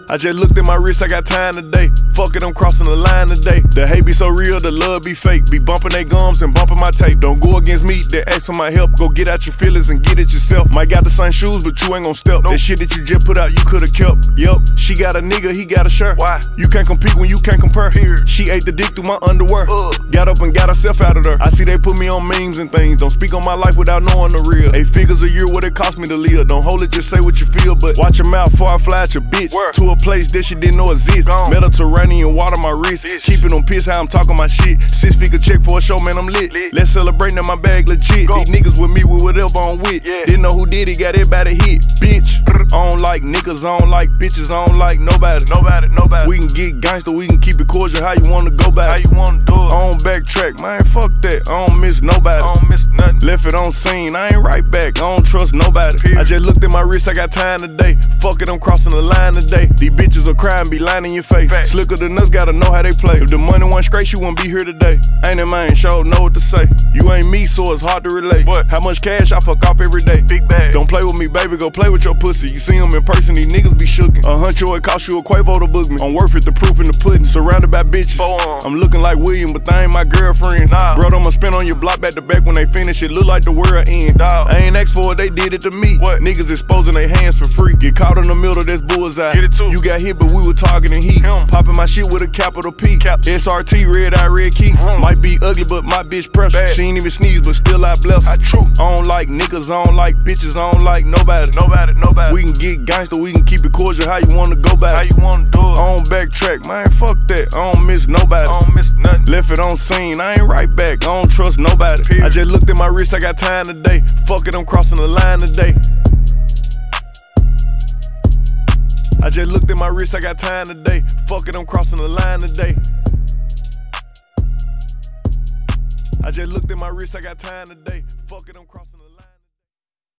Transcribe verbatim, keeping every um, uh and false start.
I just looked at my wrist, I got time today. Fuck it, I'm crossing the line today. The hate be so real, the love be fake. Be bumping they gums and bumping my tape. Don't go against me, they ask for my help. Go get out your feelings and get it yourself. Might got the same shoes, but you ain't gon' step. Nope. That shit that you just put out, you could've kept. Yup, she got a nigga, he got a shirt. Why? You can't compete when you can't compare. Period. She ate the dick through my underwear. Uh. Got up and got herself out of there. I see they put me on memes and things. Don't speak on my life without knowing the real. Eight figures a year, what it cost me to live. Don't hold it, just say what you feel. But watch your mouth before I fly at your bitch. Where? To a place that she didn't know exist. Gone. Mediterranean water my wrist. Bitch. Keep it on piss how I'm talking my shit. Six figure check for a show, man, I'm lit. lit. Let's celebrate, now my bag legit. Go. These niggas with me with whatever I'm with. Yeah. Didn't know who did it, got everybody hit. Bitch, I don't like niggas, I don't like bitches, I don't like nobody. Nobody, nobody. We can get gangster, we can keep it cordial. How you wanna go back? How you wanna do it? I don't backtrack, man, fuck that. I don't miss nobody. I don't miss nothing. Left it on scene, I ain't right back. I don't trust nobody. Period. I just looked at my wrist, I got time today. Fuck it, I'm crossing the line today. These bitches will cry and be lying in your face. Fact. Slicker than us, gotta know how they play. If the money wasn't straight, you wouldn't be here today. Ain't it, man? Sure know what to say. You ain't me, so it's hard to relate. What? How much cash I fuck off every day? Big bag. Don't play with me, baby, go play with your pussy. You see them in person, these niggas be shookin'. A huncho, it cost you a Quavo to book me. I'm worth it, the proof in the pudding. Surrounded by bitches. I'm looking like William, but they ain't my girlfriends. Nah. Bro, I'ma spin on your block back to back when they finish. It look like the world end. Dog. I ain't asked for it, they did it to me. What? Niggas exposing their hands for free. Get caught in the middle, that's bullseye. Get it too. You got hit, but we were targeting heat. Him. Popping my shit with a capital P. Caps. S R T, red eye, red key. Mm. Might be ugly, but my bitch precious. She ain't even sneeze, but still I bless her. I true. I don't like niggas, I don't like bitches, I don't like nobody. Nobody, nobody. We can get gangster, we can keep it cordial. How you wanna go back? How you wanna do it? I don't backtrack, man, fuck that. I don't miss nobody. I don't miss nothing. Left it on scene, I ain't right back. I don't trust nobody. Period. I just looked at my wrist, I got time today. Fuck it, I'm crossing the line today. I just looked at my wrist, I got time today. Fuck it, I'm crossing the line today. I just looked at my wrist, I got time today. Fuck it, I'm crossing the line.